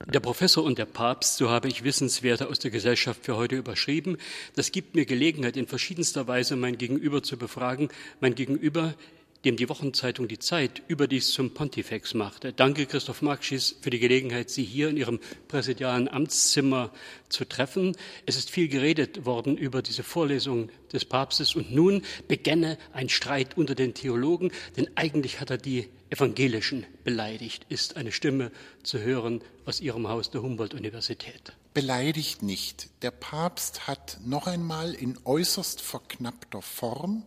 Der Professor und der Papst, so habe ich Wissenswerte aus der Gesellschaft für heute überschrieben. Das gibt mir Gelegenheit, in verschiedenster Weise mein Gegenüber zu befragen. Mein Gegenüber, dem die Wochenzeitung Die Zeit überdies zum Pontifex machte. Danke, Christoph Markschies, für die Gelegenheit, Sie hier in Ihrem präsidialen Amtszimmer zu treffen. Es ist viel geredet worden über diese Vorlesung des Papstes und nun begänne ein Streit unter den Theologen, denn eigentlich hat er die Evangelischen beleidigt. Ist eine Stimme zu hören aus Ihrem Haus der Humboldt-Universität? Beleidigt nicht. Der Papst hat noch einmal in äußerst verknappter Form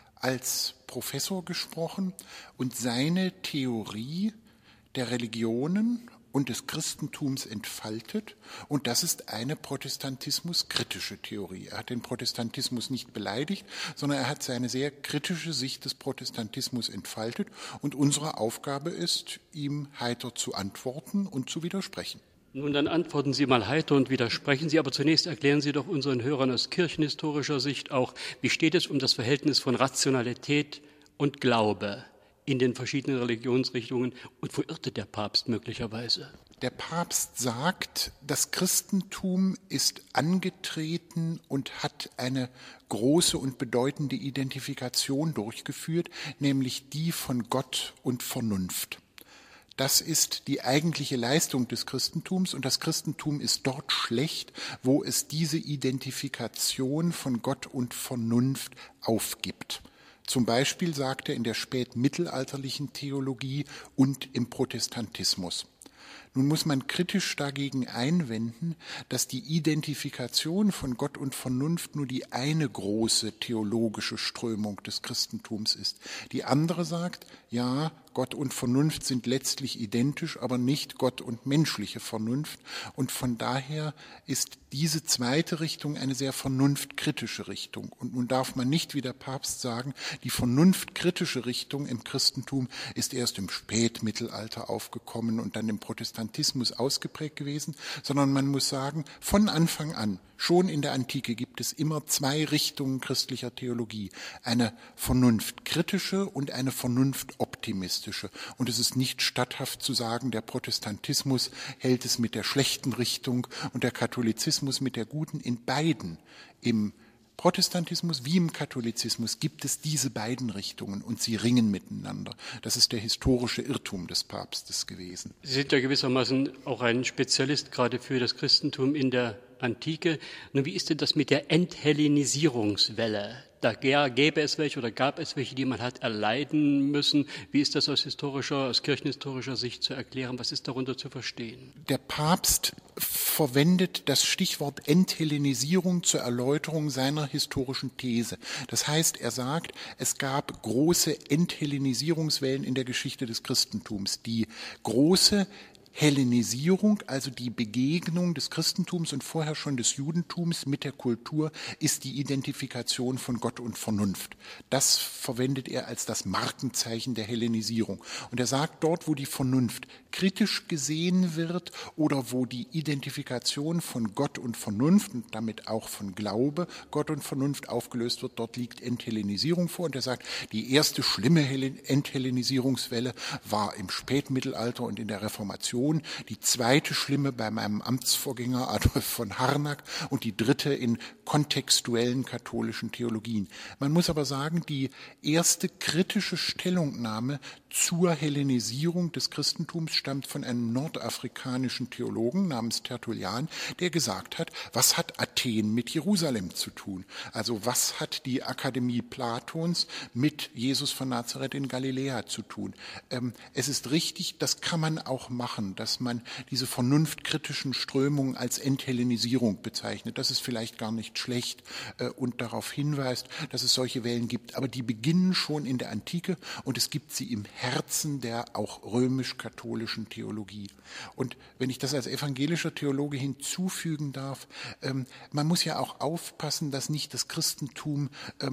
als Professor gesprochen und seine Theorie der Religionen und des Christentums entfaltet. Und das ist eine protestantismuskritische Theorie. Er hat den Protestantismus nicht beleidigt, sondern er hat seine sehr kritische Sicht des Protestantismus entfaltet. Und unsere Aufgabe ist, ihm heiter zu antworten und zu widersprechen. Nun, dann antworten Sie mal heiter und widersprechen Sie, aber zunächst erklären Sie doch unseren Hörern aus kirchenhistorischer Sicht auch, wie steht es um das Verhältnis von Rationalität und Glaube in den verschiedenen Religionsrichtungen und wo irrte der Papst möglicherweise? Der Papst sagt, das Christentum ist angetreten und hat eine große und bedeutende Identifikation durchgeführt, nämlich die von Gott und Vernunft. Das ist die eigentliche Leistung des Christentums und das Christentum ist dort schlecht, wo es diese Identifikation von Gott und Vernunft aufgibt. Zum Beispiel sagt er in der spätmittelalterlichen Theologie und im Protestantismus. Nun muss man kritisch dagegen einwenden, dass die Identifikation von Gott und Vernunft nur die eine große theologische Strömung des Christentums ist. Die andere sagt, ja, Gott und Vernunft sind letztlich identisch, aber nicht Gott und menschliche Vernunft. Und von daher ist diese zweite Richtung eine sehr vernunftkritische Richtung. Und nun darf man nicht wie der Papst sagen, die vernunftkritische Richtung im Christentum ist erst im Spätmittelalter aufgekommen und dann im Protestantismus ausgeprägt gewesen, sondern man muss sagen, von Anfang an, schon in der Antike gibt es immer zwei Richtungen christlicher Theologie, eine vernunftkritische und eine vernunftoptimistische. Und es ist nicht statthaft zu sagen, der Protestantismus hält es mit der schlechten Richtung und der Katholizismus mit der guten. In beiden, im Protestantismus wie im Katholizismus, gibt es diese beiden Richtungen und sie ringen miteinander. Das ist der historische Irrtum des Papstes gewesen. Sie sind ja gewissermaßen auch ein Spezialist gerade für das Christentum in der Antike. Nun, wie ist denn das mit der Enthellenisierungswelle? Da gäbe es welche oder gab es welche, die man hat erleiden müssen. Wie ist das aus kirchenhistorischer Sicht zu erklären? Was ist darunter zu verstehen? Der Papst verwendet das Stichwort Enthellenisierung zur Erläuterung seiner historischen These. Das heißt, er sagt, es gab große Enthellenisierungswellen in der Geschichte des Christentums. Die große Hellenisierung, also die Begegnung des Christentums und vorher schon des Judentums mit der Kultur, ist die Identifikation von Gott und Vernunft. Das verwendet er als das Markenzeichen der Hellenisierung. Und er sagt, dort, wo die Vernunft kritisch gesehen wird oder wo die Identifikation von Gott und Vernunft und damit auch von Glaube, Gott und Vernunft aufgelöst wird, dort liegt Enthellenisierung vor. Und er sagt, die erste schlimme Enthellenisierungswelle war im Spätmittelalter und in der Reformation, die zweite schlimme bei meinem Amtsvorgänger Adolf von Harnack und die dritte in kontextuellen katholischen Theologien. Man muss aber sagen, die erste kritische Stellungnahme zur Hellenisierung des Christentums stammt von einem nordafrikanischen Theologen namens Tertullian, der gesagt hat, was hat Athen mit Jerusalem zu tun? Also was hat die Akademie Platons mit Jesus von Nazareth in Galiläa zu tun? Es ist richtig, das kann man auch machen, dass man diese vernunftkritischen Strömungen als Enthellenisierung bezeichnet. Das ist vielleicht gar nicht schlecht und darauf hinweist, dass es solche Wellen gibt. Aber die beginnen schon in der Antike und es gibt sie im Herzen der auch römisch-katholischen Theologie. Und wenn ich das als evangelischer Theologe hinzufügen darf, man muss ja auch aufpassen, dass nicht das Christentum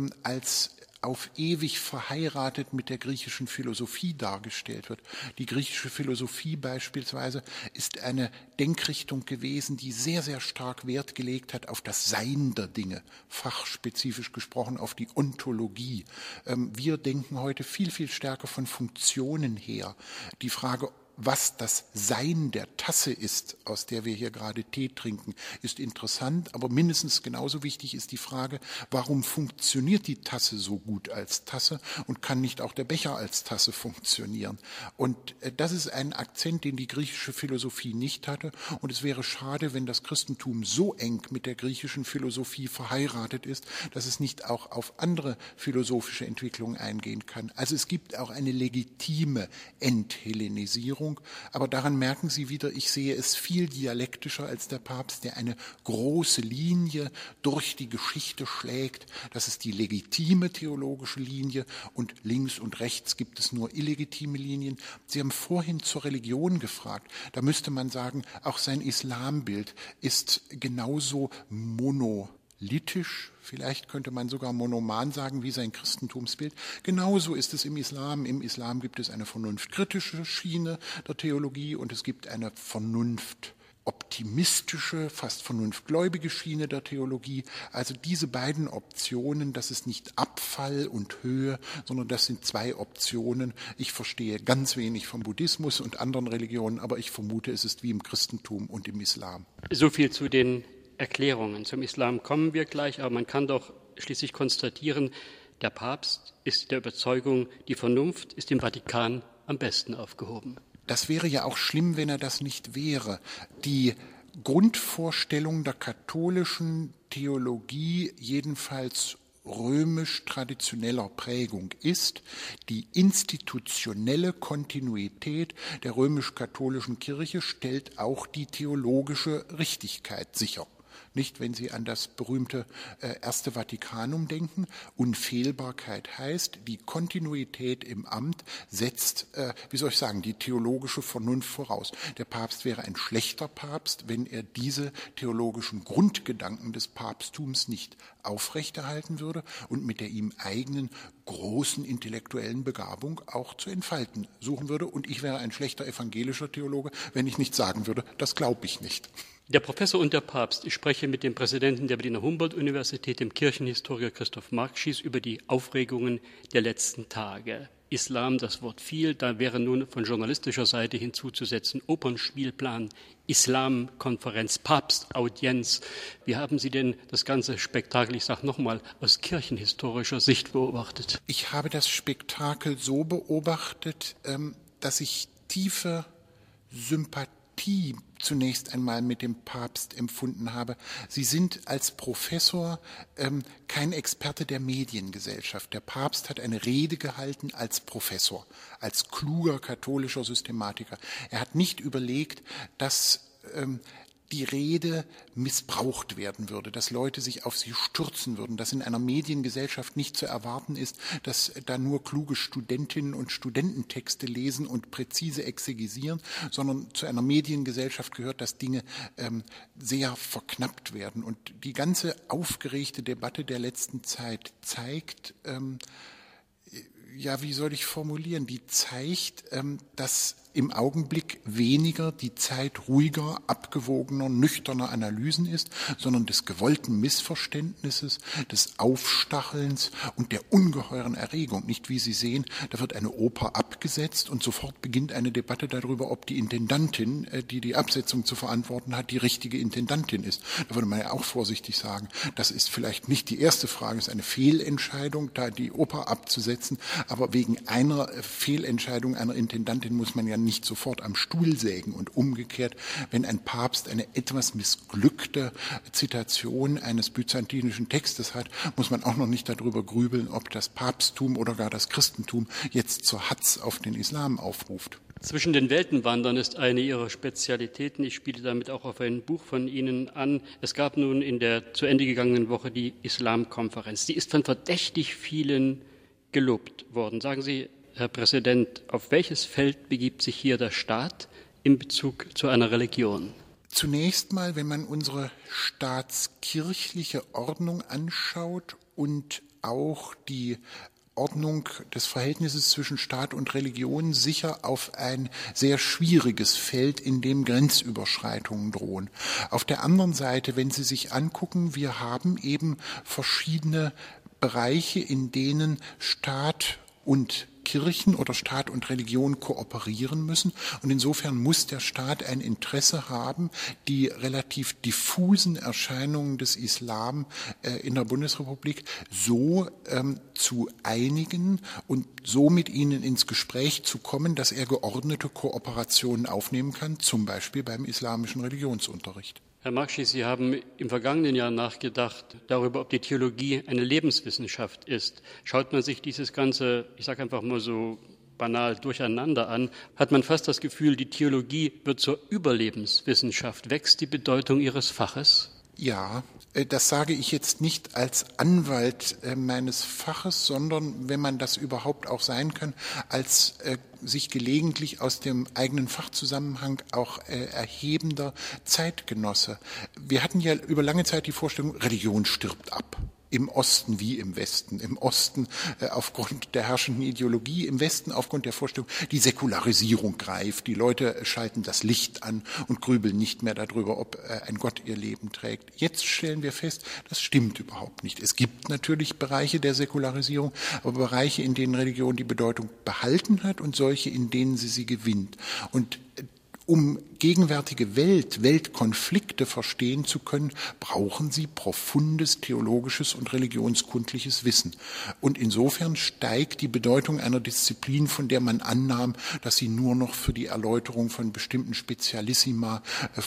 als auf ewig verheiratet mit der griechischen Philosophie dargestellt wird. Die griechische Philosophie beispielsweise ist eine Denkrichtung gewesen, die sehr, sehr stark Wert gelegt hat auf das Sein der Dinge, fachspezifisch gesprochen auf die Ontologie. Wir denken heute viel, viel stärker von Funktionen her. Die Frage, was das Sein der Tasse ist, aus der wir hier gerade Tee trinken, ist interessant, aber mindestens genauso wichtig ist die Frage, warum funktioniert die Tasse so gut als Tasse und kann nicht auch der Becher als Tasse funktionieren? Und das ist ein Akzent, den die griechische Philosophie nicht hatte, und es wäre schade, wenn das Christentum so eng mit der griechischen Philosophie verheiratet ist, dass es nicht auch auf andere philosophische Entwicklungen eingehen kann. Also es gibt auch eine legitime Enthellenisierung, aber daran merken Sie wieder, ich sehe es viel dialektischer als der Papst, der eine große Linie durch die Geschichte schlägt. Das ist die legitime theologische Linie, und links und rechts gibt es nur illegitime Linien. Sie haben vorhin zur Religion gefragt. Da müsste man sagen, auch sein Islambild ist genauso monolithisch, vielleicht könnte man sogar monoman sagen, wie sein Christentumsbild. Genauso ist es im Islam. Im Islam gibt es eine vernunftkritische Schiene der Theologie und es gibt eine vernunftoptimistische, fast vernunftgläubige Schiene der Theologie. Also diese beiden Optionen, das ist nicht Abfall und Höhe, sondern das sind zwei Optionen. Ich verstehe ganz wenig vom Buddhismus und anderen Religionen, aber ich vermute, es ist wie im Christentum und im Islam. So viel zu den Erklärungen. Zum Islam kommen wir gleich, aber man kann doch schließlich konstatieren, der Papst ist der Überzeugung, die Vernunft ist im Vatikan am besten aufgehoben. Das wäre ja auch schlimm, wenn er das nicht wäre. Die Grundvorstellung der katholischen Theologie, jedenfalls römisch-traditioneller Prägung, ist, die institutionelle Kontinuität der römisch-katholischen Kirche stellt auch die theologische Richtigkeit sicher. Nicht, wenn Sie an das berühmte Erste Vatikanum denken. Unfehlbarkeit heißt, die Kontinuität im Amt setzt, die theologische Vernunft voraus. Der Papst wäre ein schlechter Papst, wenn er diese theologischen Grundgedanken des Papsttums nicht aufrechterhalten würde und mit der ihm eigenen großen intellektuellen Begabung auch zu entfalten suchen würde. Und ich wäre ein schlechter evangelischer Theologe, wenn ich nicht sagen würde, das glaube ich nicht. Der Professor und der Papst, ich spreche mit dem Präsidenten der Berliner Humboldt-Universität, dem Kirchenhistoriker Christoph Markschies, über die Aufregungen der letzten Tage. Islam, das Wort fiel, da wäre nun von journalistischer Seite hinzuzusetzen, Opernspielplan, Islamkonferenz, Papstaudienz. Wie haben Sie denn das ganze Spektakel, ich sage nochmal, aus kirchenhistorischer Sicht beobachtet? Ich habe das Spektakel so beobachtet, dass ich tiefe Sympathie zunächst einmal mit dem Papst empfunden habe. Sie sind als Professor kein Experte der Mediengesellschaft. Der Papst hat eine Rede gehalten als Professor, als kluger katholischer Systematiker. Er hat nicht überlegt, dass die Rede missbraucht werden würde, dass Leute sich auf sie stürzen würden, dass in einer Mediengesellschaft nicht zu erwarten ist, dass da nur kluge Studentinnen und Studenten Texte lesen und präzise exegesieren, sondern zu einer Mediengesellschaft gehört, dass Dinge sehr verknappt werden. Und die ganze aufgeregte Debatte der letzten Zeit zeigt, wie soll ich formulieren, die zeigt, dass im Augenblick weniger die Zeit ruhiger, abgewogener, nüchterner Analysen ist, sondern des gewollten Missverständnisses, des Aufstachelns und der ungeheuren Erregung. Nicht, wie Sie sehen, da wird eine Oper abgesetzt und sofort beginnt eine Debatte darüber, ob die Intendantin, die die Absetzung zu verantworten hat, die richtige Intendantin ist. Da würde man ja auch vorsichtig sagen, das ist vielleicht nicht die erste Frage, es ist eine Fehlentscheidung, da die Oper abzusetzen, aber wegen einer Fehlentscheidung einer Intendantin muss man ja nicht sofort am Stuhl sägen, und umgekehrt, wenn ein Papst eine etwas missglückte Zitation eines byzantinischen Textes hat, muss man auch noch nicht darüber grübeln, ob das Papsttum oder gar das Christentum jetzt zur Hatz auf den Islam aufruft. Zwischen den Welten wandern ist eine Ihrer Spezialitäten. Ich spiele damit auch auf ein Buch von Ihnen an. Es gab nun in der zu Ende gegangenen Woche die Islamkonferenz. Die ist von verdächtig vielen gelobt worden. Sagen Sie, Herr Präsident, auf welches Feld begibt sich hier der Staat in Bezug zu einer Religion? Zunächst mal, wenn man unsere staatskirchliche Ordnung anschaut und auch die Ordnung des Verhältnisses zwischen Staat und Religion, sicher auf ein sehr schwieriges Feld, in dem Grenzüberschreitungen drohen. Auf der anderen Seite, wenn Sie sich angucken, wir haben eben verschiedene Bereiche, in denen Staat und Kirchen oder Staat und Religion kooperieren müssen. Und insofern muss der Staat ein Interesse haben, die relativ diffusen Erscheinungen des Islam in der Bundesrepublik so zu einigen und so mit ihnen ins Gespräch zu kommen, dass er geordnete Kooperationen aufnehmen kann, zum Beispiel beim islamischen Religionsunterricht. Herr Makshi, Sie haben im vergangenen Jahr nachgedacht darüber, ob die Theologie eine Lebenswissenschaft ist. Schaut man sich dieses ganze, ich sage einfach mal so banal, Durcheinander an, hat man fast das Gefühl, die Theologie wird zur Überlebenswissenschaft. Wächst die Bedeutung Ihres Faches? Ja, das sage ich jetzt nicht als Anwalt meines Faches, sondern, wenn man das überhaupt auch sein kann, als sich gelegentlich aus dem eigenen Fachzusammenhang auch erhebender Zeitgenosse. Wir hatten ja über lange Zeit die Vorstellung, Religion stirbt ab. Im Osten wie im Westen. Im Osten aufgrund der herrschenden Ideologie, im Westen aufgrund der Vorstellung, die Säkularisierung greift. Die Leute schalten das Licht an und grübeln nicht mehr darüber, ob ein Gott ihr Leben trägt. Jetzt stellen wir fest, das stimmt überhaupt nicht. Es gibt natürlich Bereiche der Säkularisierung, aber Bereiche, in denen Religion die Bedeutung behalten hat und solche, in denen sie gewinnt. Und um gegenwärtige Weltkonflikte verstehen zu können, brauchen sie profundes theologisches und religionskundliches Wissen. Und insofern steigt die Bedeutung einer Disziplin, von der man annahm, dass sie nur noch für die Erläuterung von bestimmten Spezialissima,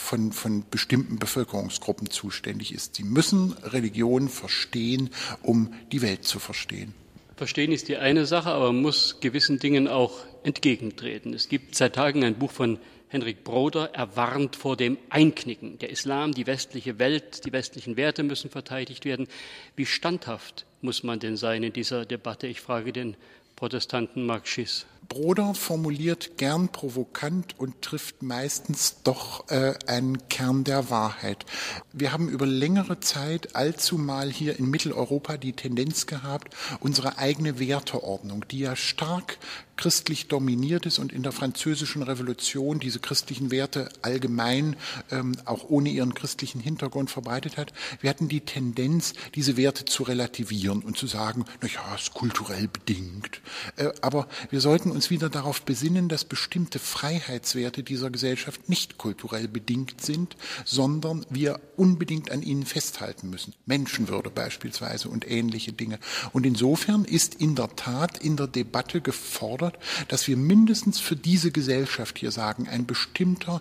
von bestimmten Bevölkerungsgruppen zuständig ist. Sie müssen Religion verstehen, um die Welt zu verstehen. Verstehen ist die eine Sache, aber man muss gewissen Dingen auch entgegentreten. Es gibt seit Tagen ein Buch von Henrik Broder, er warnt vor dem Einknicken. Der Islam, die westliche Welt, die westlichen Werte müssen verteidigt werden. Wie standhaft muss man denn sein in dieser Debatte? Ich frage den Protestanten Makshis. Broder formuliert gern provokant und trifft meistens doch einen Kern der Wahrheit. Wir haben über längere Zeit allzumal hier in Mitteleuropa die Tendenz gehabt, unsere eigene Werteordnung, die ja stark christlich dominiert ist und in der Französischen Revolution diese christlichen Werte allgemein, auch ohne ihren christlichen Hintergrund verbreitet hat. Wir hatten die Tendenz, diese Werte zu relativieren und zu sagen, na ja, ist kulturell bedingt. Aber wir sollten uns wieder darauf besinnen, dass bestimmte Freiheitswerte dieser Gesellschaft nicht kulturell bedingt sind, sondern wir unbedingt an ihnen festhalten müssen. Menschenwürde beispielsweise und ähnliche Dinge. Und insofern ist in der Tat in der Debatte gefordert, dass wir mindestens für diese Gesellschaft hier sagen, ein bestimmter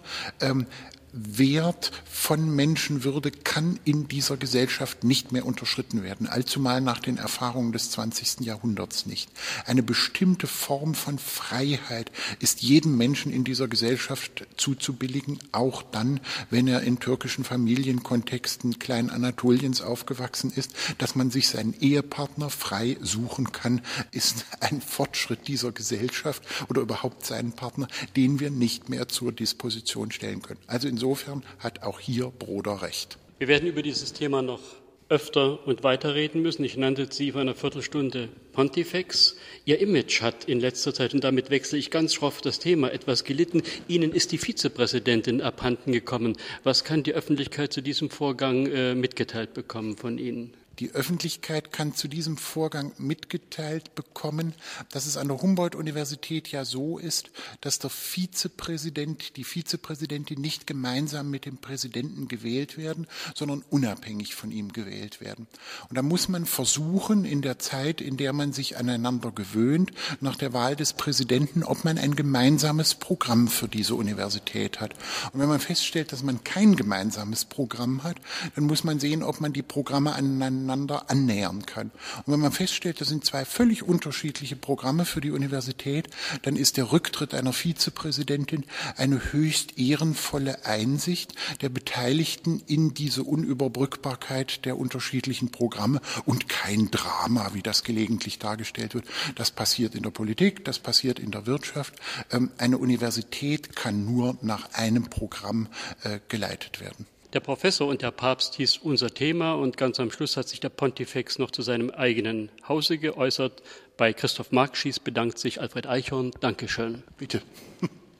Wert von Menschenwürde kann in dieser Gesellschaft nicht mehr unterschritten werden, allzumal nach den Erfahrungen des 20. Jahrhunderts nicht. Eine bestimmte Form von Freiheit ist jedem Menschen in dieser Gesellschaft zuzubilligen, auch dann, wenn er in türkischen Familienkontexten Kleinanatoliens aufgewachsen ist. Dass man sich seinen Ehepartner frei suchen kann, ist ein Fortschritt dieser Gesellschaft oder überhaupt seinen Partner, den wir nicht mehr zur Disposition stellen können. Also insofern hat auch hier Broder recht. Wir werden über dieses Thema noch öfter und weiter reden müssen. Ich nannte Sie vor einer Viertelstunde Pontifex. Ihr Image hat in letzter Zeit, und damit wechsle ich ganz schroff das Thema, etwas gelitten. Ihnen ist die Vizepräsidentin abhanden gekommen. Was kann die Öffentlichkeit zu diesem Vorgang mitgeteilt bekommen von Ihnen? Die Öffentlichkeit kann zu diesem Vorgang mitgeteilt bekommen, dass es an der Humboldt-Universität ja so ist, dass der Vizepräsident, die Vizepräsidentin nicht gemeinsam mit dem Präsidenten gewählt werden, sondern unabhängig von ihm gewählt werden. Und da muss man versuchen, in der Zeit, in der man sich aneinander gewöhnt, nach der Wahl des Präsidenten, ob man ein gemeinsames Programm für diese Universität hat. Und wenn man feststellt, dass man kein gemeinsames Programm hat, dann muss man sehen, ob man die Programme aneinander annähern kann. Und wenn man feststellt, das sind zwei völlig unterschiedliche Programme für die Universität, dann ist der Rücktritt einer Vizepräsidentin eine höchst ehrenvolle Einsicht der Beteiligten in diese Unüberbrückbarkeit der unterschiedlichen Programme und kein Drama, wie das gelegentlich dargestellt wird. Das passiert in der Politik, das passiert in der Wirtschaft. Eine Universität kann nur nach einem Programm geleitet werden. Der Professor und der Papst hieß unser Thema, und ganz am Schluss hat sich der Pontifex noch zu seinem eigenen Hause geäußert. Bei Christoph Makshis bedankt sich Alfred Eichhorn. Dankeschön. Bitte.